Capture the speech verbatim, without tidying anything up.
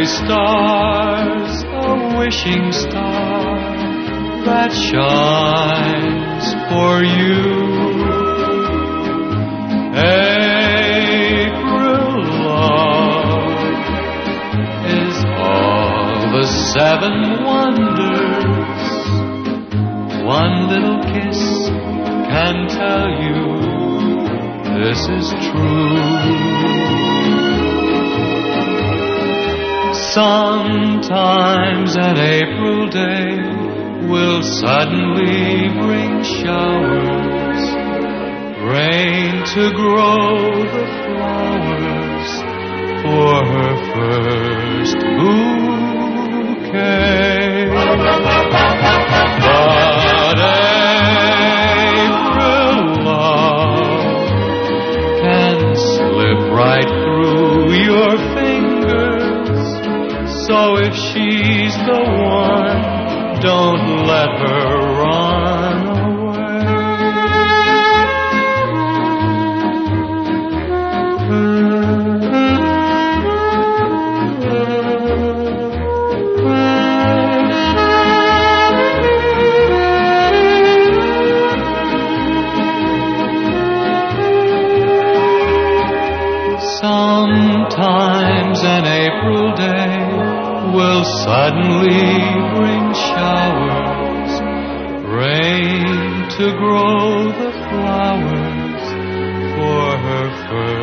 stars, a wishing star that shines for you. April love is all the seven wonders. One little kiss can tell you this is true. Sometimes an April day will suddenly bring showers, rain to grow the flowers for her first bouquet. But April love can slip right through your fingers. So if she's the one, don't let her run away. Sometimes an April day will suddenly bring showers, rain to grow the flowers for her first